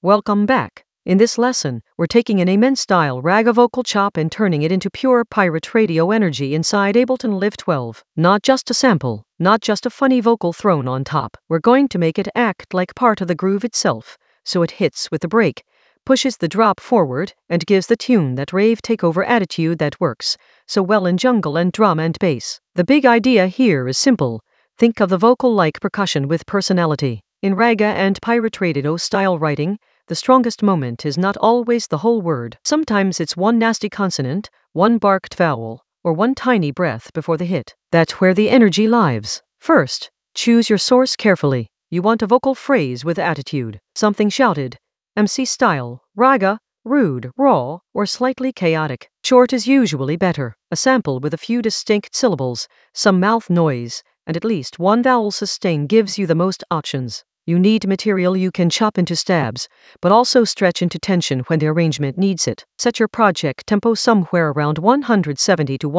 Welcome back. In this lesson, we're taking an Amen-style raga vocal chop and turning it into pure pirate radio energy inside Ableton Live 12. Not just a sample, not just a funny vocal thrown on top. We're going to make it act like part of the groove itself, so it hits with the break, pushes the drop forward, and gives the tune that rave takeover attitude that works so well in jungle and drum and bass. The big idea here is simple. Think of the vocal like percussion with personality. In raga and pirate radio style writing, the strongest moment is not always the whole word. Sometimes it's one nasty consonant, one barked vowel, or one tiny breath before the hit. That's where the energy lives. First, choose your source carefully. You want a vocal phrase with attitude, something shouted, MC style, raga, rude, raw, or slightly chaotic. Short is usually better. A sample with a few distinct syllables, some mouth noise, and at least one vowel sustain gives you the most options. You need material you can chop into stabs, but also stretch into tension when the arrangement needs it. Set your project tempo somewhere around 170 to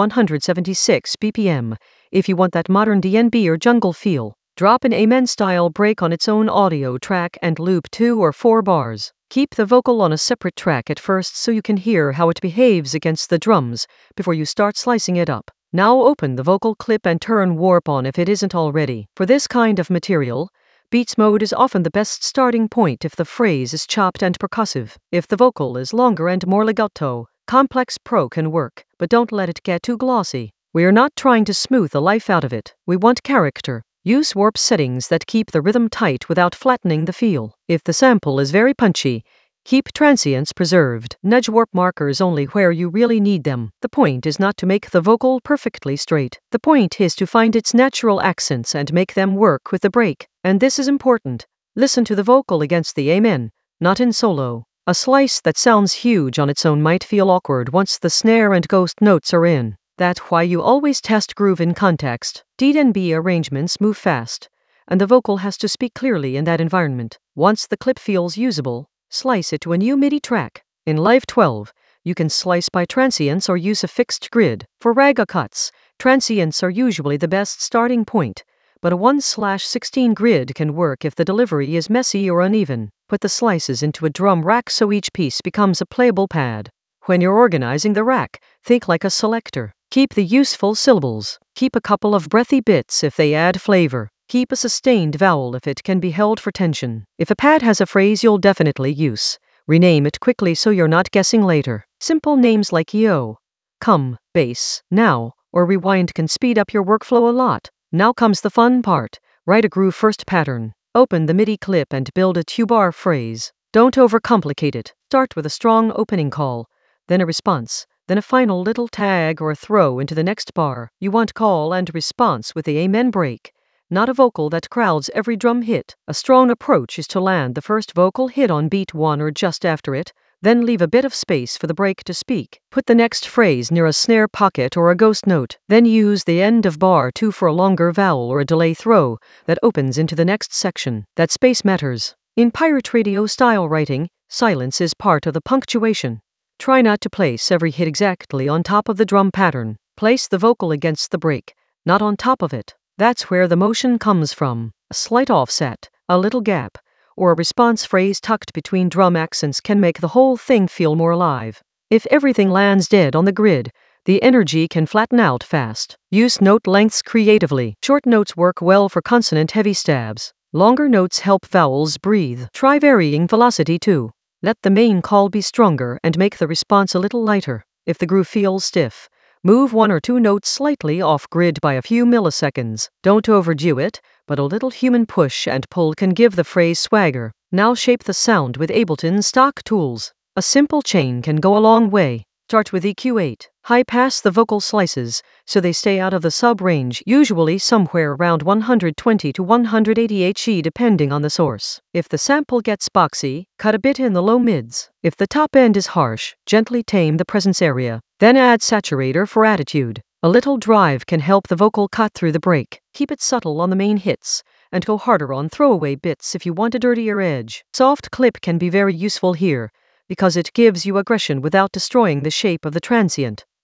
176 BPM if you want that modern DnB or jungle feel. Drop an Amen-style break on its own audio track and loop 2 or 4 bars. Keep the vocal on a separate track at first so you can hear how it behaves against the drums before you start slicing it up. Now open the vocal clip and turn warp on if it isn't already. For this kind of material, Beats mode is often the best starting point if the phrase is chopped and percussive. If the vocal is longer and more legato, Complex Pro can work, but don't let it get too glossy. We are not trying to smooth the life out of it. We want character. Use warp settings that keep the rhythm tight without flattening the feel. If the sample is very punchy, keep transients preserved. Nudge warp markers only where you really need them. The point is not to make the vocal perfectly straight. The point is to find its natural accents and make them work with the break. And this is important. Listen to the vocal against the Amen, not in solo. A slice that sounds huge on its own might feel awkward once the snare and ghost notes are in. That's why you always test groove in context. DnB arrangements move fast, and the vocal has to speak clearly in that environment. Once the clip feels usable, slice it to a new MIDI track. In Live 12, you can slice by transients or use a fixed grid. For raga cuts, transients are usually the best starting point, but a 1/16 grid can work if the delivery is messy or uneven. Put the slices into a drum rack so each piece becomes a playable pad. When you're organizing the rack, think like a selector. Keep the useful syllables. Keep a couple of breathy bits if they add flavor. Keep a sustained vowel if it can be held for tension. If a pad has a phrase you'll definitely use, rename it quickly so you're not guessing later. Simple names like yo, come, bass, now, or rewind can speed up your workflow a lot. Now comes the fun part. Write a groove first pattern. Open the MIDI clip and build a 2-bar phrase. Don't overcomplicate it. Start with a strong opening call, then a response, then a final little tag or a throw into the next bar. You want call and response with the Amen break, not a vocal that crowds every drum hit. A strong approach is to land the first vocal hit on beat 1 or just after it, then leave a bit of space for the break to speak. Put the next phrase near a snare pocket or a ghost note, then use the end of bar 2 for a longer vowel or a delay throw that opens into the next section. That space matters. In pirate radio style writing, silence is part of the punctuation. Try not to place every hit exactly on top of the drum pattern. Place the vocal against the break, not on top of it. That's where the motion comes from. A slight offset, a little gap, or a response phrase tucked between drum accents can make the whole thing feel more alive. If everything lands dead on the grid, the energy can flatten out fast. Use note lengths creatively. Short notes work well for consonant-heavy stabs. Longer notes help vowels breathe. Try varying velocity too. Let the main call be stronger and make the response a little lighter. If the groove feels stiff, move 1 or 2 notes slightly off grid by a few milliseconds. Don't overdo it, but a little human push and pull can give the phrase swagger. Now shape the sound with Ableton's stock tools. A simple chain can go a long way. Start with EQ8. High pass the vocal slices so they stay out of the sub range, usually somewhere around 120 to 180 HE depending on the source. If the sample gets boxy, cut a bit in the low mids. If the top end is harsh, gently tame the presence area. Then add saturator for attitude. A little drive can help the vocal cut through the break. Keep it subtle on the main hits, and go harder on throwaway bits if you want a dirtier edge. Soft clip can be very useful here, because it gives you aggression without destroying the shape of the transient.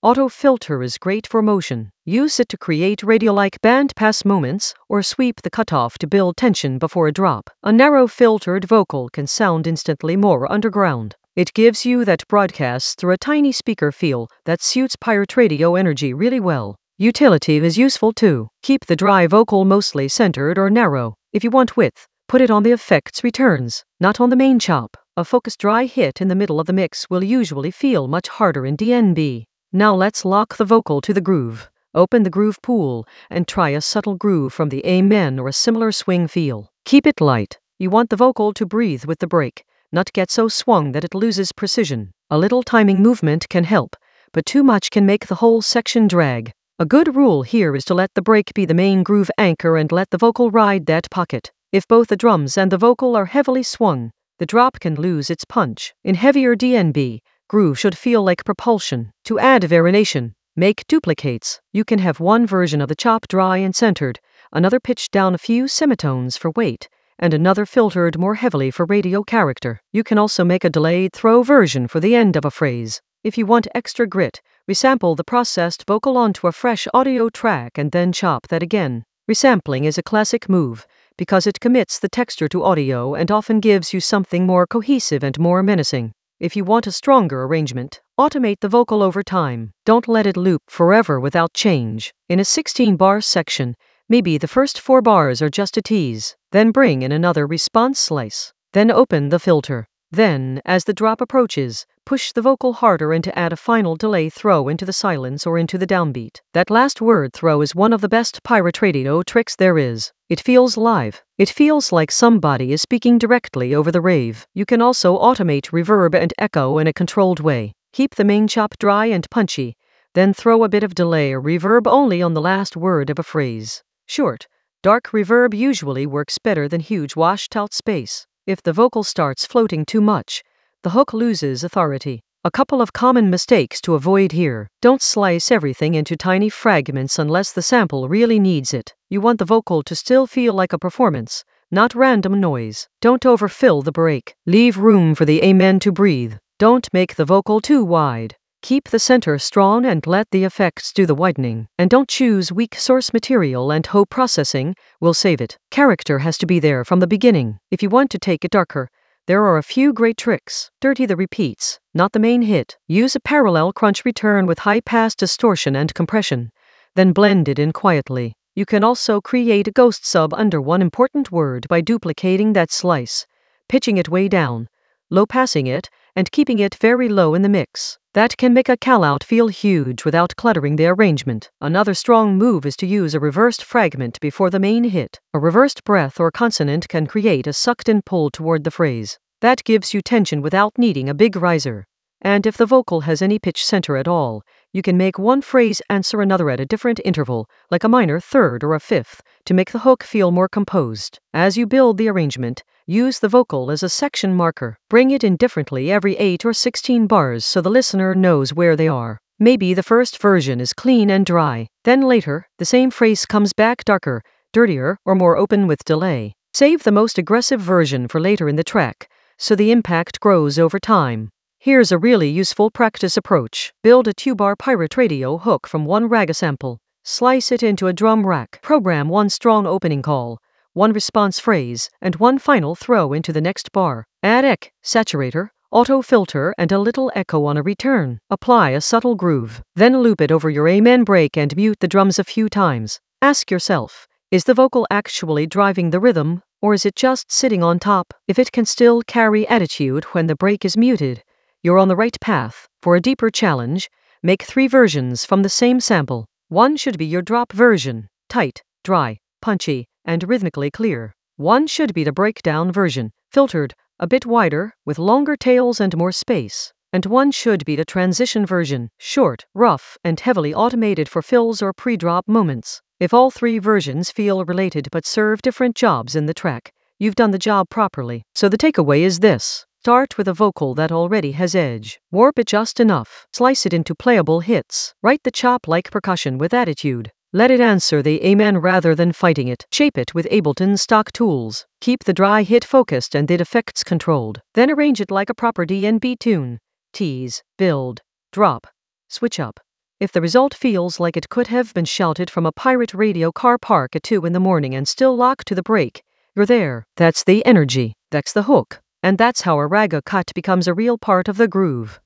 Auto filter is great for motion. Use it to create radio-like band-pass moments or sweep the cutoff to build tension before a drop. A narrow filtered vocal can sound instantly more underground. It gives you that broadcast through a tiny speaker feel that suits pirate radio energy really well. Utility is useful too. Keep the dry vocal mostly centered or narrow. If you want width, put it on the effects returns, not on the main chop. A focused dry hit in the middle of the mix will usually feel much harder in DNB. Now let's lock the vocal to the groove. Open the groove pool and try a subtle groove from the amen or a similar swing feel. Keep it light. You want the vocal to breathe with the break, not get so swung that it loses precision. A little timing movement can help, but too much can make the whole section drag. A good rule here is to let the break be the main groove anchor and let the vocal ride that pocket. If both the drums and the vocal are heavily swung, the drop can lose its punch. In heavier DNB, groove should feel like propulsion. To add variation, make duplicates. You can have one version of the chop dry and centered, another pitched down a few semitones for weight, and another filtered more heavily for radio character. You can also make a delayed throw version for the end of a phrase. If you want extra grit, resample the processed vocal onto a fresh audio track and then chop that again. Resampling is a classic move because it commits the texture to audio and often gives you something more cohesive and more menacing. If you want a stronger arrangement, automate the vocal over time. Don't let it loop forever without change. In a 16-bar section, maybe the first 4 bars are just a tease. Then bring in another response slice. Then open the filter. Then, as the drop approaches, push the vocal harder and to add a final delay throw into the silence or into the downbeat. That last word throw is one of the best pirate radio tricks there is. It feels live. It feels like somebody is speaking directly over the rave. You can also automate reverb and echo in a controlled way. Keep the main chop dry and punchy, then throw a bit of delay or reverb only on the last word of a phrase. Short, dark reverb usually works better than huge washed-out space. If the vocal starts floating too much, the hook loses authority. A couple of common mistakes to avoid here. Don't slice everything into tiny fragments unless the sample really needs it. You want the vocal to still feel like a performance, not random noise. Don't overfill the break. Leave room for the amen to breathe. Don't make the vocal too wide. Keep the center strong and let the effects do the widening. And don't choose weak source material and hope processing will save it. Character has to be there from the beginning. If you want to take it darker, there are a few great tricks. Dirty the repeats, not the main hit. Use a parallel crunch return with high-pass distortion and compression, then blend it in quietly. You can also create a ghost sub under one important word by duplicating that slice, pitching it way down, low-passing it, and keeping it very low in the mix. That can make a call-out feel huge without cluttering the arrangement. Another strong move is to use a reversed fragment before the main hit. A reversed breath or consonant can create a sucked-in pull toward the phrase. That gives you tension without needing a big riser. And if the vocal has any pitch center at all, you can make one phrase answer another at a different interval, like a minor third or a fifth, to make the hook feel more composed. As you build the arrangement, use the vocal as a section marker. Bring it in differently every 8 or 16 bars so the listener knows where they are. Maybe the first version is clean and dry. Then later, the same phrase comes back darker, dirtier, or more open with delay. Save the most aggressive version for later in the track, so the impact grows over time. Here's a really useful practice approach. Build a 2-bar pirate radio hook from one raga sample. Slice it into a drum rack. Program one strong opening call, one response phrase, and one final throw into the next bar. Add saturator, auto filter, and a little echo on a return. Apply a subtle groove. Then loop it over your amen break and mute the drums a few times. Ask yourself, is the vocal actually driving the rhythm, or is it just sitting on top? If it can still carry attitude when the break is muted, you're on the right path. For a deeper challenge, make 3 versions from the same sample. One should be your drop version, tight, dry, punchy, and rhythmically clear. One should be the breakdown version, filtered, a bit wider, with longer tails and more space. And one should be the transition version, short, rough, and heavily automated for fills or pre-drop moments. If all 3 versions feel related but serve different jobs in the track, you've done the job properly. So the takeaway is this. Start with a vocal that already has edge. Warp it just enough. Slice it into playable hits. Write the chop like percussion with attitude. Let it answer the amen rather than fighting it. Shape it with Ableton stock tools. Keep the dry hit focused and the effects controlled. Then arrange it like a proper DNB tune. Tease, build, drop, switch up. If the result feels like it could have been shouted from a pirate radio car park at 2 in the morning and still lock to the break, you're there. That's the energy. That's the hook. And that's how a raga cut becomes a real part of the groove.